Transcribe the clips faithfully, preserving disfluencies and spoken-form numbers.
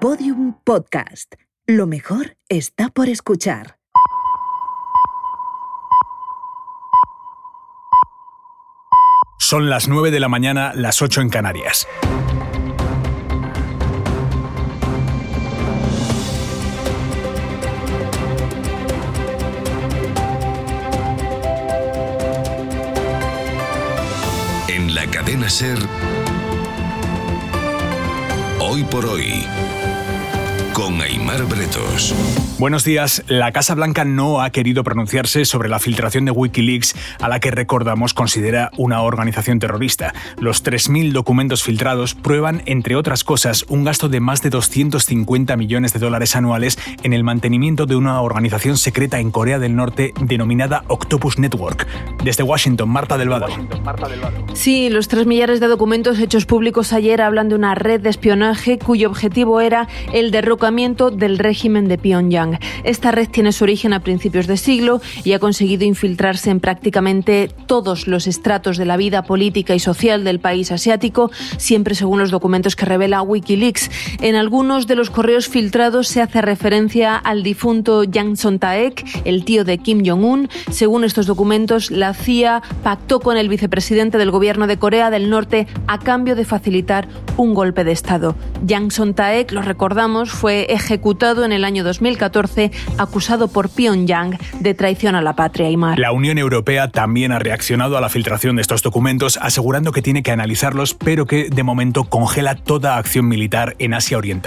Podium Podcast. Lo mejor está por escuchar. Son las nueve de la mañana, las ocho en Canarias. En la cadena SER, Hoy por Hoy, con Aimar Bretos. Buenos días. La Casa Blanca no ha querido pronunciarse sobre la filtración de Wikileaks, a la que, recordamos, considera una organización terrorista. Los tres mil documentos filtrados prueban, entre otras cosas, un gasto de más de doscientos cincuenta millones de dólares anuales en el mantenimiento de una organización secreta en Corea del Norte denominada Octopus Network. Desde Washington, Marta del Vado. Sí, los tres millares de documentos hechos públicos ayer hablan de una red de espionaje cuyo objetivo era el derrocamiento del régimen de Pyongyang. Esta red tiene su origen a principios de siglo y ha conseguido infiltrarse en prácticamente todos los estratos de la vida política y social del país asiático, siempre según los documentos que revela Wikileaks. En algunos de los correos filtrados se hace referencia al difunto Yang Son-taek, el tío de Kim Jong-un. Según estos documentos, la C I A pactó con el vicepresidente del gobierno de Corea del Norte a cambio de facilitar un golpe de Estado. Yang Son-taek, lo recordamos, fue ejecutado en el año dos mil catorce, acusado por Pyongyang de traición a la patria. Aimar. La Unión Europea también ha reaccionado a la filtración de estos documentos, asegurando que tiene que analizarlos, pero que de momento congela toda acción militar en Asia Oriental.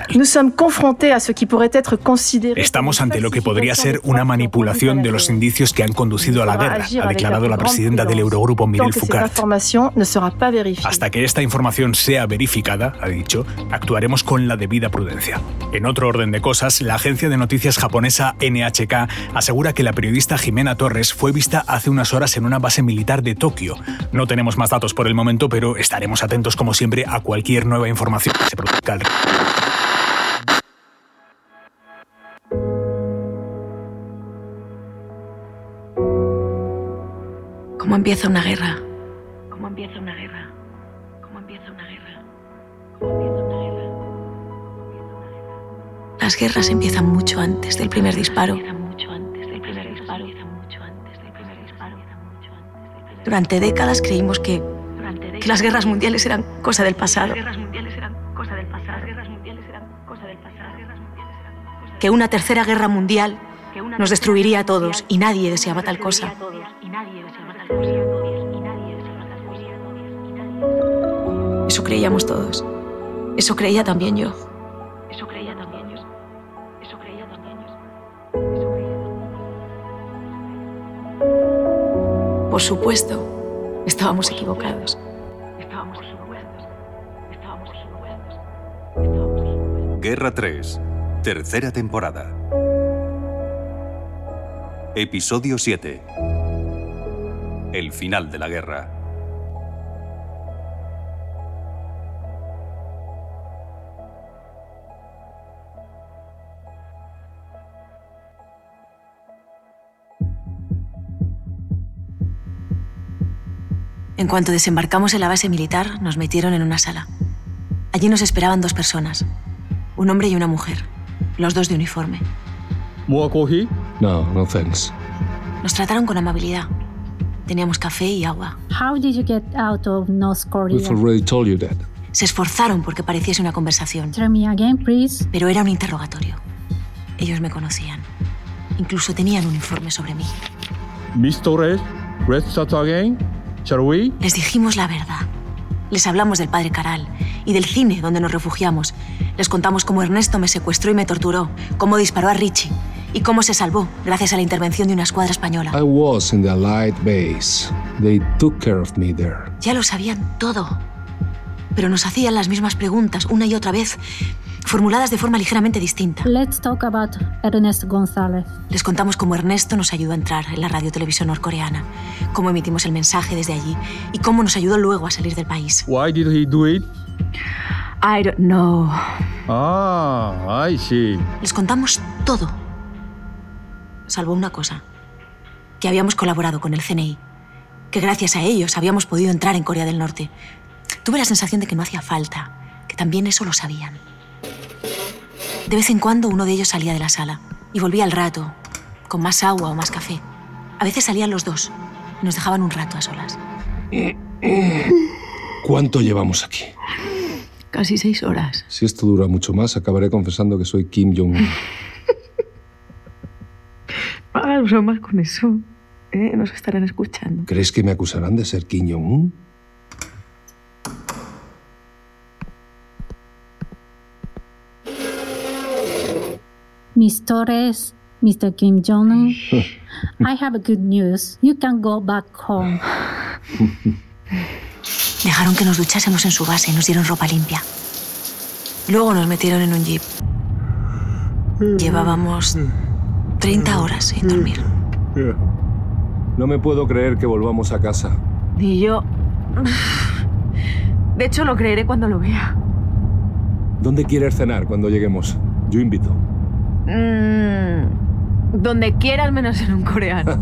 Estamos ante lo que podría ser una manipulación de los indicios que han conducido a la guerra, ha declarado la presidenta del Eurogrupo, Mireille Foucault. Hasta que esta información sea verificada, ha dicho, actuaremos con la debida prudencia. En otro orden de cosas, la agencia de noticias japonesa N H K asegura que la periodista Jimena Torres fue vista hace unas horas en una base militar de Tokio. No tenemos más datos por el momento, pero estaremos atentos, como siempre, a cualquier nueva información que se produzca al respecto. ¿Cómo empieza una guerra? ¿Cómo empieza una guerra? ¿Cómo empieza una guerra? ¿Cómo empieza una guerra? Las guerras empiezan mucho antes del primer disparo. Durante décadas creímos que, que las guerras mundiales eran cosa del pasado. Que una tercera guerra mundial nos destruiría a todos y nadie deseaba tal cosa. Eso creíamos todos. Eso creía también yo. Eso creía también yo. Eso creía también yo. Por supuesto, estábamos equivocados. Estábamos equivocados. Estábamos equivocados. Guerra tres, tercera temporada. Episodio siete. El final de la guerra. En cuanto desembarcamos en la base militar, nos metieron en una sala. Allí nos esperaban dos personas, un hombre y una mujer, los dos de uniforme. ¿More coffee? No, no thanks. Nos trataron con amabilidad. Teníamos café y agua. How did you get out of North Korea? We've already told you that. Se esforzaron porque pareciese una conversación. Tell me again, please. Pero era un interrogatorio. Ellos me conocían. Incluso tenían un informe sobre mí. Miss Torres, let's start again. Shall we? Les dijimos la verdad. Les hablamos del padre Caral y del cine donde nos refugiamos. Les contamos cómo Ernesto me secuestró y me torturó, cómo disparó a Richie y cómo se salvó gracias a la intervención de una escuadra española. I was in the Allied base. They took care of me there. Ya lo sabían todo. Pero nos hacían las mismas preguntas una y otra vez, formuladas de forma ligeramente distinta. Let's talk about Ernesto González. Les contamos cómo Ernesto nos ayudó a entrar en la radio-televisión norcoreana, cómo emitimos el mensaje desde allí y cómo nos ayudó luego a salir del país. Why did he do it? I don't know. Ah, I see. Les contamos todo. Salvo una cosa, que habíamos colaborado con el C N I, que gracias a ellos habíamos podido entrar en Corea del Norte. Tuve la sensación de que no hacía falta, que también eso lo sabían. De vez en cuando uno de ellos salía de la sala y volvía al rato, con más agua o más café. A veces salían los dos y nos dejaban un rato a solas. ¿Cuánto llevamos aquí? Casi seis horas. Si esto dura mucho más, acabaré confesando que soy Kim Jong-un. No hagas bromas con eso. ¿Eh? Nos estarán escuchando. ¿Crees que me acusarán de ser Kim Jong-un? Miss Torres, mister Kim Jong-un, I have good news. You can go back home. Dejaron que nos duchásemos en su base y nos dieron ropa limpia. Luego nos metieron en un jeep. Llevábamos treinta horas sin dormir. No me puedo creer que volvamos a casa. Ni yo. De hecho, lo creeré cuando lo vea. ¿Dónde quieres cenar cuando lleguemos? Yo invito. Mm, donde quieras, menos en un coreano.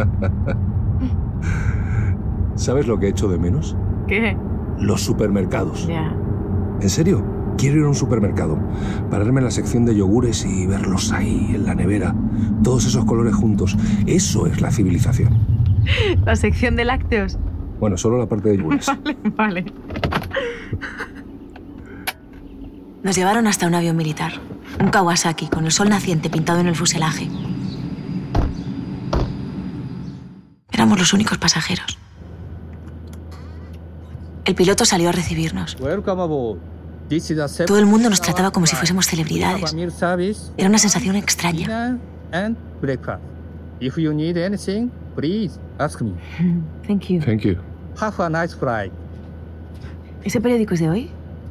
¿Sabes lo que echo de menos? ¿Qué? Los supermercados. Ya. ¿En serio? Quiero ir a un supermercado, pararme en la sección de yogures y verlos ahí, en la nevera. Todos esos colores juntos. Eso es la civilización. La sección de lácteos. Bueno, solo la parte de yogures. Vale, vale. Nos llevaron hasta un avión militar. Un Kawasaki con el sol naciente pintado en el fuselaje. Éramos los únicos pasajeros. El piloto salió a recibirnos. Todo el mundo nos trataba como si fuésemos celebridades. Era una sensación extraña. Thank you. Thank you. Have a nice flight. ¿Ese periódico es de hoy?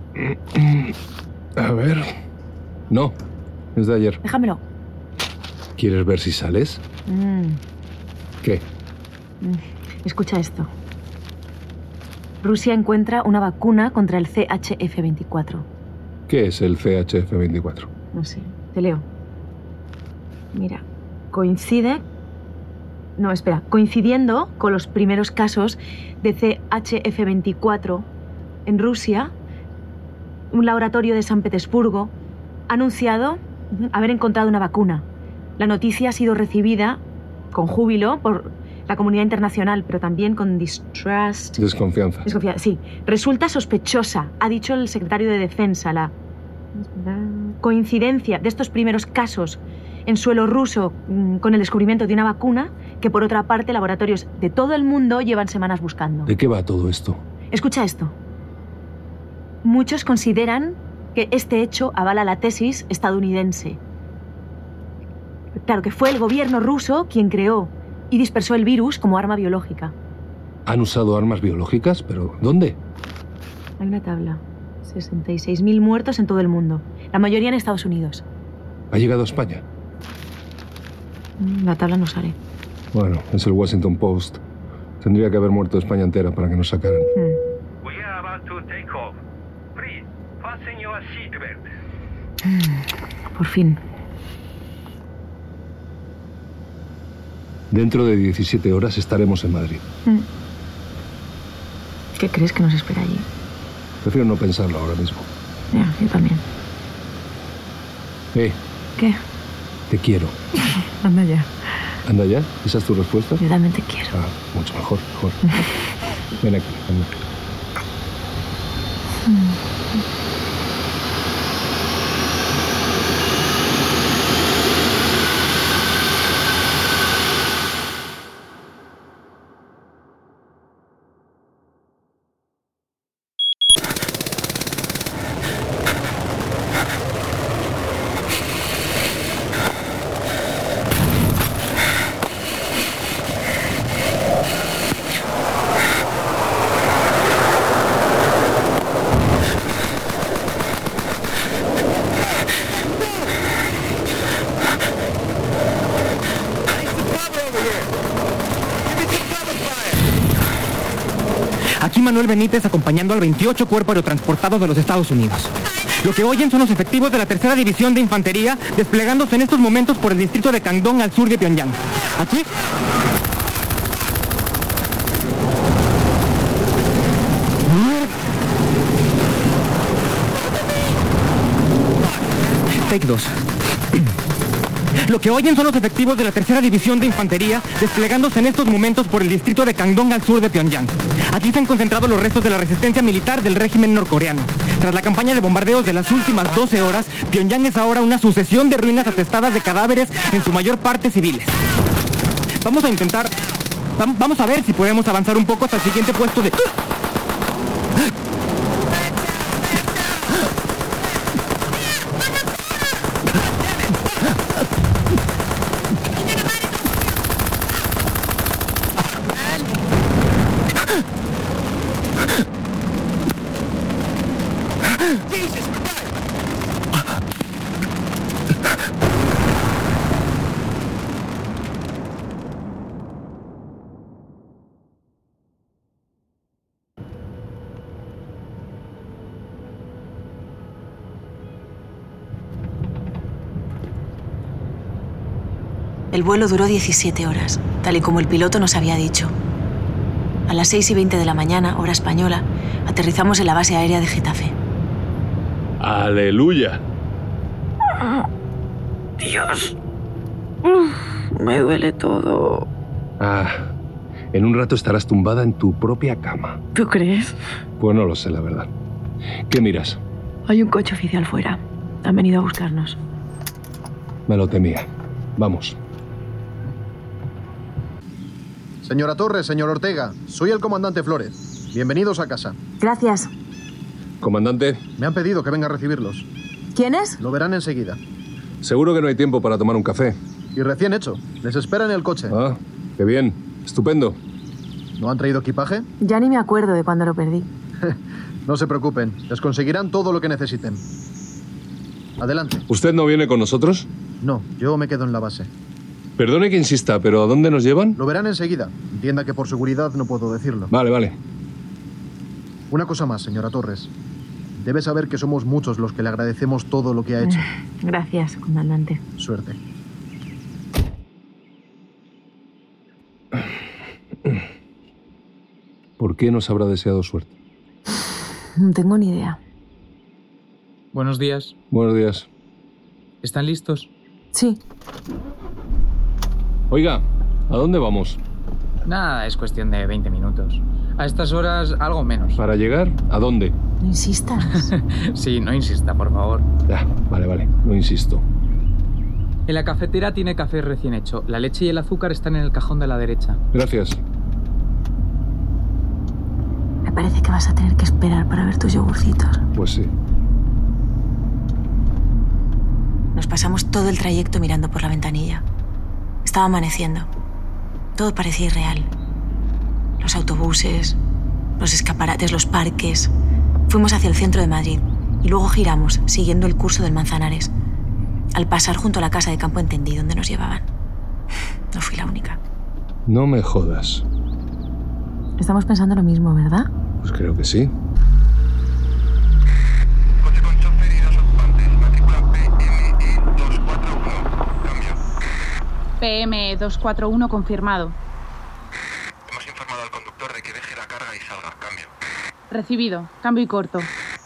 A ver... No, es de ayer. Déjamelo. ¿Quieres ver si sales? Mm. ¿Qué? Mm. Escucha esto. Rusia encuentra una vacuna contra el C H F veinticuatro. ¿Qué es el C H F veinticuatro? No sé, te leo. Mira, coincide... No, espera. Coincidiendo con los primeros casos de C H F veinticuatro en Rusia, un laboratorio de San Petersburgo ha anunciado haber encontrado una vacuna. La noticia ha sido recibida con júbilo por la comunidad internacional, pero también con distrust. Desconfianza. Desconfianza, sí. Resulta sospechosa, ha dicho el secretario de Defensa. La coincidencia de estos primeros casos en suelo ruso con el descubrimiento de una vacuna que, por otra parte, laboratorios de todo el mundo llevan semanas buscando. ¿De qué va todo esto? Escucha esto. Muchos consideran que este hecho avala la tesis estadounidense. Claro, que fue el gobierno ruso quien creó y dispersó el virus como arma biológica. ¿Han usado armas biológicas? ¿Pero dónde? Hay una tabla. sesenta y seis mil muertos en todo el mundo. La mayoría en Estados Unidos. ¿Ha llegado a España? La tabla no sale. Bueno, es el Washington Post. Tendría que haber muerto España entera para que nos sacaran. Hmm. We are about to take off. Please, fasten your seatbelt. Por fin. Dentro de diecisiete horas estaremos en Madrid. Hmm. ¿Qué crees que nos espera allí? Prefiero no pensarlo ahora mismo. Ya, yo también. Eh. ¿Qué? Te quiero. Anda ya. ¿Anda ya? ¿Esa es tu respuesta? Yo también te quiero. Ah, mucho mejor, mejor. Ven aquí, anda. Aquí Manuel Benítez acompañando al veintiocho Cuerpo Aerotransportado de los Estados Unidos. Lo que oyen son los efectivos de la tercera División de Infantería desplegándose en estos momentos por el distrito de Kangdong al sur de Pyongyang. Aquí... Take dos. Lo que oyen son los efectivos de la tercera División de Infantería desplegándose en estos momentos por el distrito de Kangdong al sur de Pyongyang. Aquí se han concentrado los restos de la resistencia militar del régimen norcoreano. Tras la campaña de bombardeos de las últimas doce horas, Pyongyang es ahora una sucesión de ruinas atestadas de cadáveres, en su mayor parte civiles. Vamos a intentar... Vamos a ver si podemos avanzar un poco hasta el siguiente puesto de... El vuelo duró diecisiete horas, tal y como el piloto nos había dicho. A las seis y veinte de la mañana, hora española, aterrizamos en la base aérea de Getafe. ¡Aleluya! Dios. Me duele todo. Ah, en un rato estarás tumbada en tu propia cama. ¿Tú crees? Pues no lo sé, la verdad. ¿Qué miras? Hay un coche oficial fuera. Han venido a buscarnos. Me lo temía. Vamos. Señora Torres, señor Ortega, soy el comandante Flores. Bienvenidos a casa. Gracias. Comandante. Me han pedido que venga a recibirlos. ¿Quién es? Lo verán enseguida. Seguro que no hay tiempo para tomar un café. Y recién hecho. Les espera en el coche. Ah, qué bien. Estupendo. ¿No han traído equipaje? Ya ni me acuerdo de cuándo lo perdí. No se preocupen. Les conseguirán todo lo que necesiten. Adelante. ¿Usted no viene con nosotros? No, yo me quedo en la base. Perdone que insista, pero ¿a dónde nos llevan? Lo verán enseguida. Entienda que por seguridad no puedo decirlo. Vale, vale. Una cosa más, señora Torres. Debe saber que somos muchos los que le agradecemos todo lo que ha hecho. Gracias, comandante. Suerte. ¿Por qué nos habrá deseado suerte? No tengo ni idea. Buenos días. Buenos días. ¿Están listos? Sí. Oiga, ¿a dónde vamos? Nada, es cuestión de veinte minutos. A estas horas, algo menos. ¿Para llegar? ¿A dónde? No insistas. Sí, no insista, por favor. Ya, vale, vale, no insisto. En la cafetera tiene café recién hecho. La leche y el azúcar están en el cajón de la derecha. Gracias. Me parece que vas a tener que esperar para ver tus yogurcitos. Pues sí. Nos pasamos todo el trayecto mirando por la ventanilla. Estaba amaneciendo. Todo parecía irreal. Los autobuses, los escaparates, los parques. Fuimos hacia el centro de Madrid y luego giramos, siguiendo el curso del Manzanares. Al pasar junto a la casa de Campo entendí dónde nos llevaban. No fui la única. No me jodas. Estamos pensando lo mismo, ¿verdad? Pues creo que sí. P M dos cuatro uno confirmado. Hemos informado al conductor de que deje la carga y salga. Cambio. Recibido. Cambio y corto.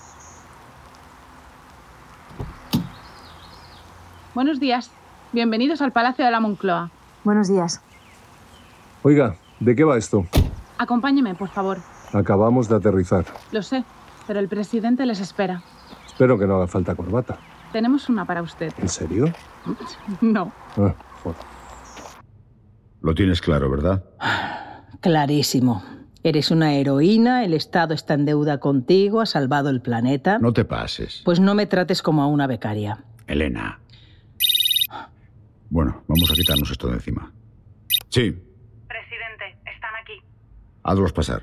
Buenos días. Bienvenidos al Palacio de la Moncloa. Buenos días. Oiga, ¿de qué va esto? Acompáñeme, por favor. Acabamos de aterrizar. Lo sé, pero el presidente les espera. Espero que no haga falta corbata. Tenemos una para usted. ¿En serio? No. Ah, joder. Lo tienes claro, ¿verdad? Clarísimo. Eres una heroína, el Estado está en deuda contigo, has salvado el planeta. No te pases. Pues no me trates como a una becaria. Elena. Bueno, vamos a quitarnos esto de encima. Sí. Presidente, están aquí. Hazlos pasar.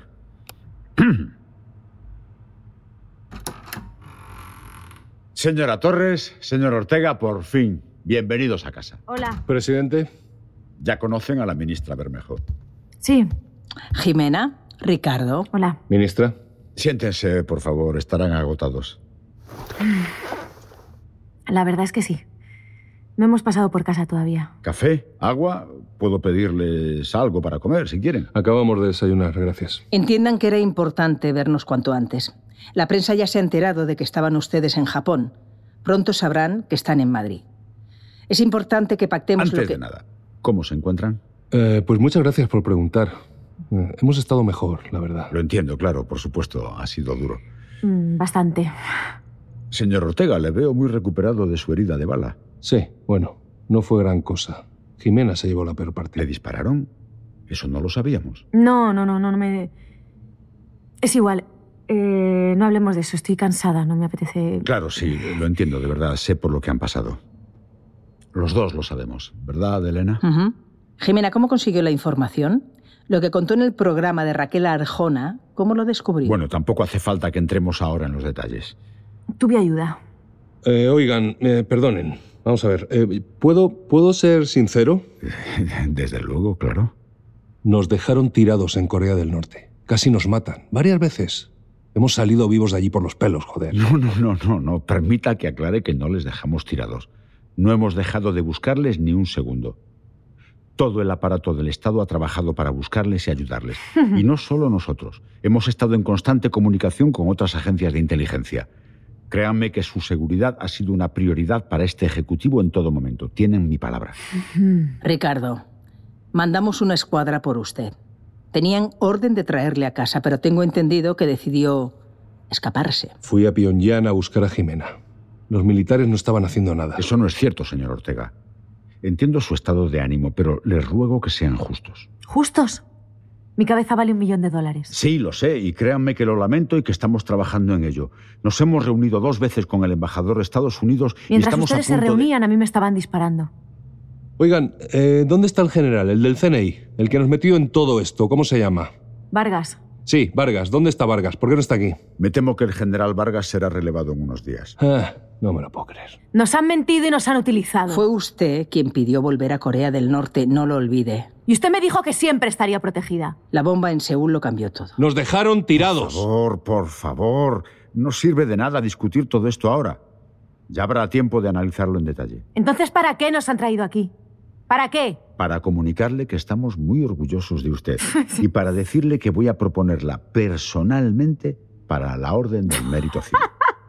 Señora Torres, señor Ortega, por fin, bienvenidos a casa. Hola. Presidente. Ya conocen a la ministra Bermejo. Sí. Jimena, Ricardo. Hola. Ministra. Siéntense, por favor, estarán agotados. La verdad es que sí. No hemos pasado por casa todavía. ¿Café? ¿Agua? Puedo pedirles algo para comer, si quieren. Acabamos de desayunar, gracias. Entiendan que era importante vernos cuanto antes. La prensa ya se ha enterado de que estaban ustedes en Japón. Pronto sabrán que están en Madrid. Es importante que pactemos Antes lo que... de nada, ¿cómo se encuentran? Eh, pues muchas gracias por preguntar. Eh, hemos estado mejor, la verdad. Lo entiendo, claro, por supuesto, ha sido duro. Mm, bastante. Señor Ortega, le veo muy recuperado de su herida de bala. Sí, bueno, no fue gran cosa. Jimena se llevó la peor parte. ¿Le dispararon? Eso no lo sabíamos. No, no, no, no, no me... Es igual. Eh, no hablemos de eso. Estoy cansada. No me apetece... Claro, sí, lo entiendo, de verdad. Sé por lo que han pasado. Los dos lo sabemos, ¿verdad, Elena? Uh-huh. Jimena, ¿cómo consiguió la información? Lo que contó en el programa de Raquel Arjona, ¿cómo lo descubrió? Bueno, tampoco hace falta que entremos ahora en los detalles. Tuve ayuda. Eh, oigan, eh, perdonen. Vamos a ver. Eh, ¿puedo, ¿Puedo ser sincero? Desde luego, claro. Nos dejaron tirados en Corea del Norte. Casi nos matan. Varias veces. Hemos salido vivos de allí por los pelos, joder. No, no, no, no, no. Permita que aclare que no les dejamos tirados. No hemos dejado de buscarles ni un segundo. Todo el aparato del Estado ha trabajado para buscarles y ayudarles. Y no solo nosotros. Hemos estado en constante comunicación con otras agencias de inteligencia. Créanme que su seguridad ha sido una prioridad para este Ejecutivo en todo momento. Tienen mi palabra. Ricardo, mandamos una escuadra por usted. Tenían orden de traerle a casa, pero tengo entendido que decidió escaparse. Fui a Pyongyang a buscar a Jimena. Los militares no estaban haciendo nada. Eso no es cierto, señor Ortega. Entiendo su estado de ánimo, pero les ruego que sean justos. ¿Justos? Mi cabeza vale un millón de dólares. Sí, lo sé, y créanme que lo lamento y que estamos trabajando en ello. Nos hemos reunido dos veces con el embajador de Estados Unidos Mientras y estamos ustedes a punto se reunían, de... a mí me estaban disparando. Oigan, eh, ¿dónde está el general, el del C N I? El que nos metió en todo esto, ¿cómo se llama? Vargas. Sí, Vargas. ¿Dónde está Vargas? ¿Por qué no está aquí? Me temo que el general Vargas será relevado en unos días. Ah, no me lo puedo creer. Nos han mentido y nos han utilizado. Fue usted quien pidió volver a Corea del Norte, no lo olvide. Y usted me dijo que siempre estaría protegida. La bomba en Seúl lo cambió todo. Nos dejaron tirados. Por favor, por favor. No sirve de nada discutir todo esto ahora. Ya habrá tiempo de analizarlo en detalle. Entonces, ¿para qué nos han traído aquí? ¿Para qué? Para comunicarle que estamos muy orgullosos de usted y para decirle que voy a proponerla personalmente para la Orden del Mérito Civil.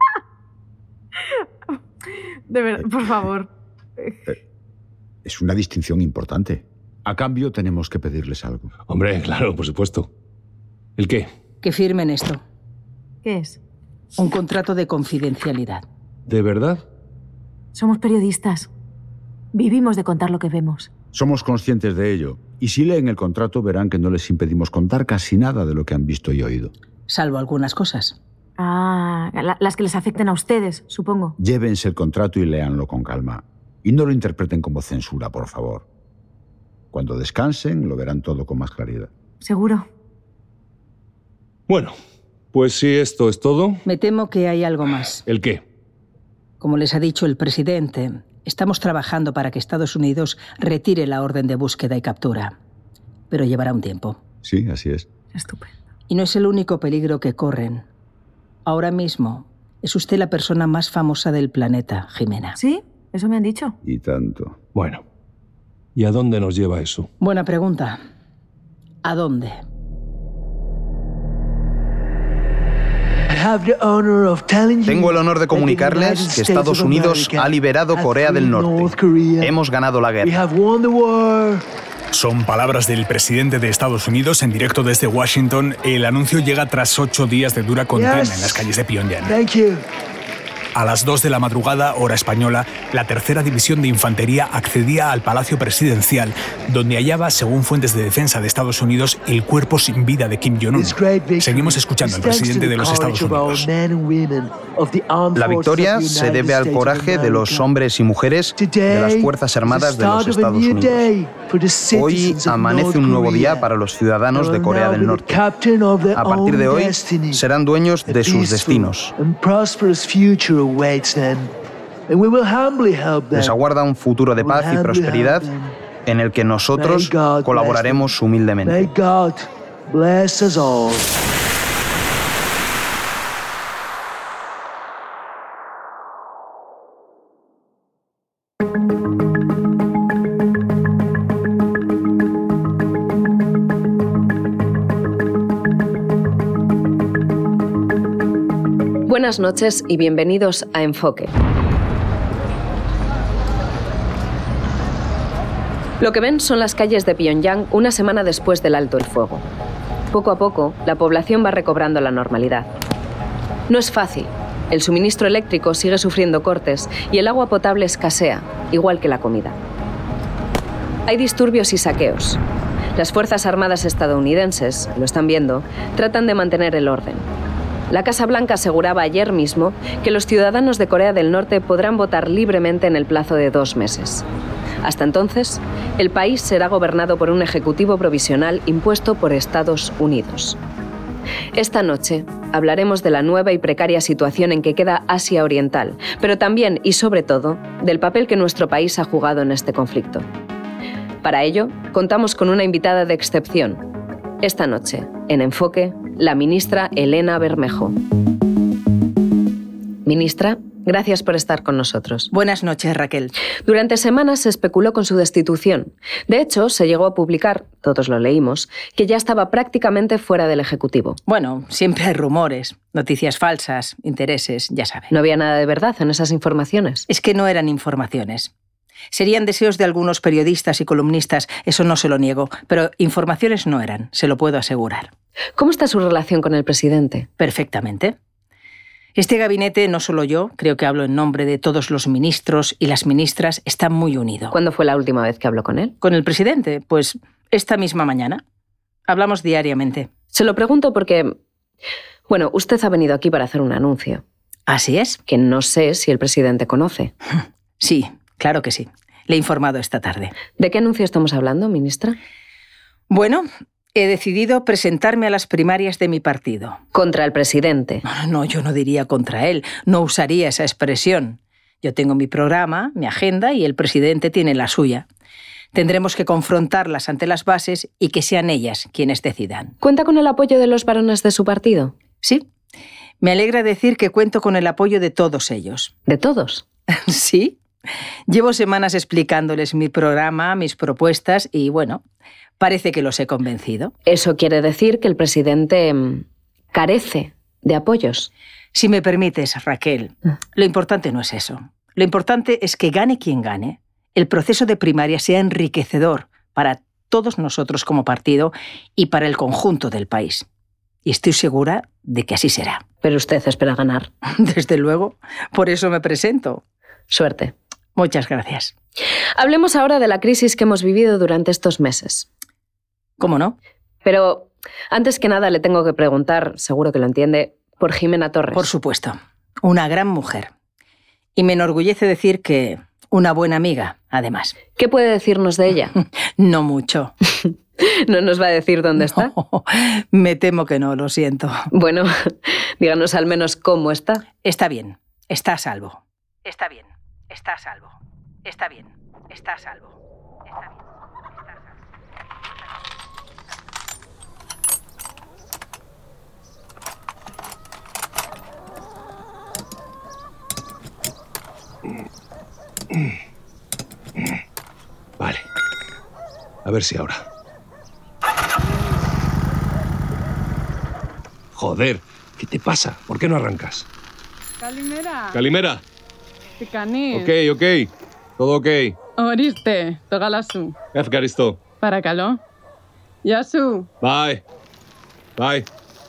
De verdad, por favor. Es una distinción importante. A cambio, tenemos que pedirles algo. Hombre, claro, por supuesto. ¿El qué? Que firmen esto. ¿Qué es? Un contrato de confidencialidad. ¿De verdad? Somos periodistas. Vivimos de contar lo que vemos. Somos conscientes de ello. Y si leen el contrato, verán que no les impedimos contar casi nada de lo que han visto y oído. Salvo algunas cosas. Ah, la, las que les afecten a ustedes, supongo. Llévense el contrato y léanlo con calma. Y no lo interpreten como censura, por favor. Cuando descansen, lo verán todo con más claridad. ¿Seguro? Bueno, pues si esto es todo... Me temo que hay algo más. ¿El qué? Como les ha dicho el presidente, estamos trabajando para que Estados Unidos retire la orden de búsqueda y captura. Pero llevará un tiempo. Sí, así es. Estupendo. Y no es el único peligro que corren. Ahora mismo es usted la persona más famosa del planeta, Jimena. ¿Sí? Eso me han dicho. Y tanto. Bueno, ¿y a dónde nos lleva eso? Buena pregunta. ¿A dónde? Tengo el honor de comunicarles que Estados Unidos ha liberado Corea del Norte. Hemos ganado la guerra. Son palabras del presidente de Estados Unidos en directo desde Washington. El anuncio llega tras ocho días de dura condena en las calles de Pyongyang. A las dos de la madrugada, hora española, la tercera división de infantería accedía al Palacio Presidencial, donde hallaba, según fuentes de defensa de Estados Unidos, el cuerpo sin vida de Kim Jong-un. Seguimos escuchando al presidente de los Estados Unidos. La victoria se debe al coraje de los hombres y mujeres de las Fuerzas Armadas de los Estados Unidos. Hoy amanece un nuevo día para los ciudadanos de Corea del Norte. A partir de hoy, serán dueños de sus destinos. Les aguarda un futuro de paz y prosperidad en el que nosotros colaboraremos humildemente. Buenas noches y bienvenidos a Enfoque. Lo que ven son las calles de Pyongyang una semana después del alto el fuego. Poco a poco, la población va recobrando la normalidad. No es fácil. El suministro eléctrico sigue sufriendo cortes y el agua potable escasea, igual que la comida. Hay disturbios y saqueos. Las Fuerzas Armadas estadounidenses, lo están viendo, tratan de mantener el orden. La Casa Blanca aseguraba ayer mismo que los ciudadanos de Corea del Norte podrán votar libremente en el plazo de dos meses. Hasta entonces, el país será gobernado por un ejecutivo provisional impuesto por Estados Unidos. Esta noche hablaremos de la nueva y precaria situación en que queda Asia Oriental, pero también y sobre todo del papel que nuestro país ha jugado en este conflicto. Para ello, contamos con una invitada de excepción. Esta noche, en Enfoque, la ministra Elena Bermejo. Ministra, gracias por estar con nosotros. Buenas noches, Raquel. Durante semanas se especuló con su destitución. De hecho, se llegó a publicar, todos lo leímos, que ya estaba prácticamente fuera del Ejecutivo. Bueno, siempre hay rumores, noticias falsas, intereses, ya sabe. ¿No había nada de verdad en esas informaciones? Es que no eran informaciones. Serían deseos de algunos periodistas y columnistas, eso no se lo niego, pero informaciones no eran, se lo puedo asegurar. ¿Cómo está su relación con el presidente? Perfectamente. Este gabinete, no solo yo, creo que hablo en nombre de todos los ministros y las ministras, está muy unido. ¿Cuándo fue la última vez que habló con él? ¿Con el presidente? Pues esta misma mañana. Hablamos diariamente. Se lo pregunto porque, bueno, usted ha venido aquí para hacer un anuncio. ¿Así es? Que no sé si el presidente conoce. Sí, claro que sí. Le he informado esta tarde. ¿De qué anuncio estamos hablando, ministra? Bueno, he decidido presentarme a las primarias de mi partido. ¿Contra el presidente? No, no, yo no diría contra él. No usaría esa expresión. Yo tengo mi programa, mi agenda y el presidente tiene la suya. Tendremos que confrontarlas ante las bases y que sean ellas quienes decidan. ¿Cuenta con el apoyo de los varones de su partido? Sí. Me alegra decir que cuento con el apoyo de todos ellos. ¿De todos? Sí. Llevo semanas explicándoles mi programa, mis propuestas y, bueno, parece que los he convencido. ¿Eso quiere decir que el presidente carece de apoyos? Si me permites, Raquel, lo importante no es eso. Lo importante es que gane quien gane, el proceso de primaria sea enriquecedor para todos nosotros como partido y para el conjunto del país. Y estoy segura de que así será. Pero usted espera ganar. Desde luego, por eso me presento. Suerte. Muchas gracias. Hablemos ahora de la crisis que hemos vivido durante estos meses. ¿Cómo no? Pero antes que nada le tengo que preguntar, seguro que lo entiende, por Jimena Torres. Por supuesto. Una gran mujer. Y me enorgullece decir que una buena amiga, además. ¿Qué puede decirnos de ella? No mucho. ¿No nos va a decir dónde está? No, me temo que no, lo siento. Bueno, díganos al menos cómo está. Está bien, está a salvo. Está bien, está a salvo. Está bien, está a salvo. Está bien, está a salvo. Vale. A ver si ahora. Joder, ¿qué te pasa? ¿Por qué no arrancas? Calimera. Calimera. Τικανείς. Ok, ok. Todo ok. Ορίστε, το γάλα σου. Ευχαριστώ. Παρακαλώ. Γεια σου. Bye. Bye.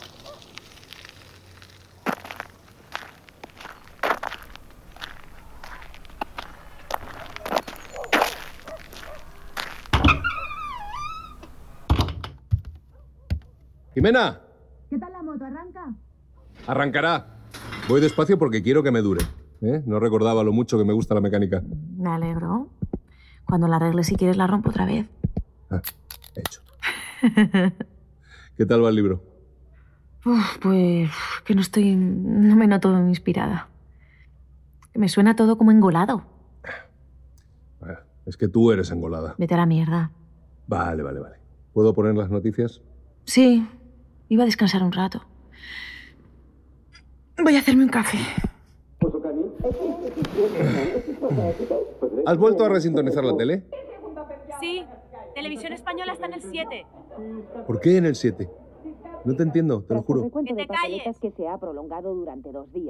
Jimena. ¿Qué tal la moto? ¿Arranca? Arrancará. Voy despacio porque quiero que me dure. ¿Eh? No recordaba lo mucho que me gusta la mecánica. Me alegro. Cuando la arregles, si quieres, la rompo otra vez. Ah, hecho. ¿Qué tal va el libro? Uf, pues que no estoy... No me noto inspirada. Me suena todo como engolado. Es que tú eres engolada. Vete a la mierda. Vale, vale, vale. ¿Puedo poner las noticias? Sí. Iba a descansar un rato. Voy a hacerme un café. ¿Has vuelto a resintonizar la tele? Sí. Televisión Española está en el siete. ¿Por qué en el siete? No te entiendo, te lo juro. Que te calles. Que se ha prolongado durante dos días.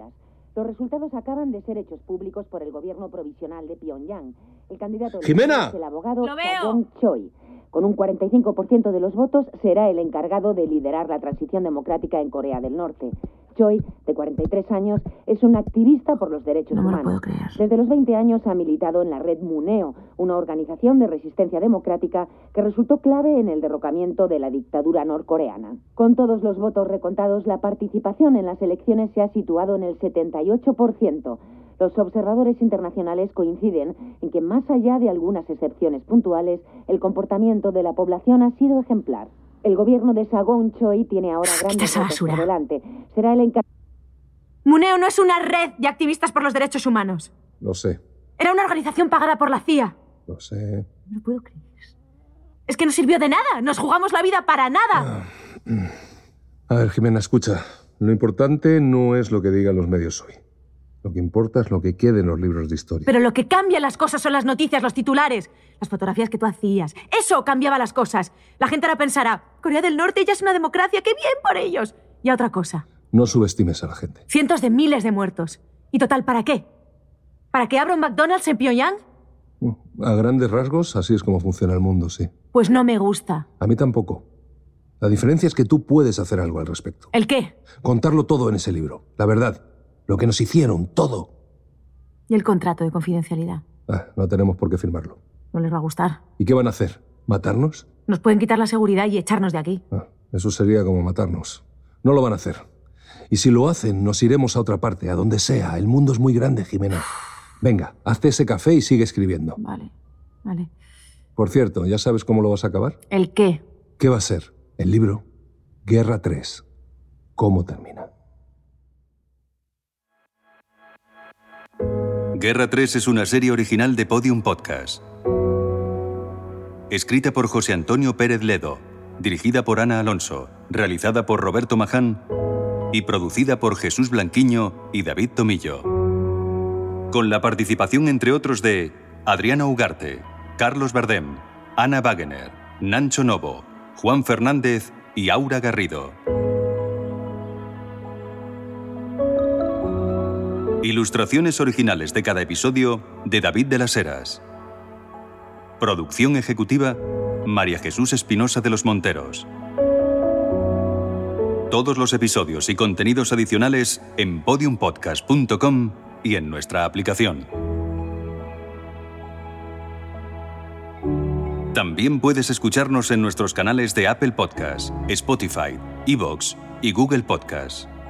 Los resultados acaban de ser hechos públicos por el gobierno provisional de Pyongyang. El candidato ¡Jimena! es el abogado ¡Lo veo! Sagong Choi. Con un cuarenta y cinco por ciento de los votos, será el encargado de liderar la transición democrática en Corea del Norte. Choi, de cuarenta y tres años, es un activista por los derechos No me lo humanos. puedo creer. Desde los veinte años ha militado en la red Muneo, una organización de resistencia democrática que resultó clave en el derrocamiento de la dictadura norcoreana. Con todos los votos recontados, la participación en las elecciones se ha situado en el setenta y ocho por ciento. Los observadores internacionales coinciden en que, más allá de algunas excepciones puntuales, el comportamiento de la población ha sido ejemplar. El gobierno de Sagong Choi tiene ahora grandes retos por delante. Será el encargado. Muneo no es una red de activistas por los derechos humanos. Lo sé, Era una organización pagada por la C I A. lo sé. No lo puedo creer. Es que no sirvió de nada. Nos jugamos la vida para nada. A ver, Jimena, escucha. Lo importante no es lo que digan los medios hoy. Lo que importa es lo que quede en los libros de historia. Pero lo que cambia las cosas son las noticias, los titulares, las fotografías que tú hacías. Eso cambiaba las cosas. La gente ahora pensará, Corea del Norte ya es una democracia, ¡qué bien por ellos! Y a otra cosa. No subestimes a la gente. Cientos de miles de muertos. ¿Y total para qué? ¿Para que abra un McDonald's en Pyongyang? A grandes rasgos, así es como funciona el mundo, sí. Pues no me gusta. A mí tampoco. La diferencia es que tú puedes hacer algo al respecto. ¿El qué? Contarlo todo en ese libro. La verdad. Lo que nos hicieron, todo. ¿Y el contrato de confidencialidad? Ah, no tenemos por qué firmarlo. No les va a gustar. ¿Y qué van a hacer? ¿Matarnos? Nos pueden quitar la seguridad y echarnos de aquí. Ah, eso sería como matarnos. No lo van a hacer. Y si lo hacen, nos iremos a otra parte, a donde sea. El mundo es muy grande, Jimena. Venga, hazte ese café y sigue escribiendo. Vale, vale. Por cierto, ¿ya sabes cómo lo vas a acabar? ¿El qué? ¿Qué va a ser? El libro Guerra tres. ¿Cómo termina? Guerra tres es una serie original de Podium Podcast. Escrita por José Antonio Pérez Ledo, dirigida por Ana Alonso, realizada por Roberto Maján y producida por Jesús Blanquiño y David Tomillo. Con la participación, entre otros, de Adriana Ugarte, Carlos Bardem, Ana Wagener, Nancho Novo, Juan Fernández y Aura Garrido. Ilustraciones originales de cada episodio de David de las Heras. Producción ejecutiva, María Jesús Espinosa de los Monteros. Todos los episodios y contenidos adicionales en podium podcast punto com y en nuestra aplicación. También puedes escucharnos en nuestros canales de Apple Podcasts, Spotify, iVoox y Google Podcasts.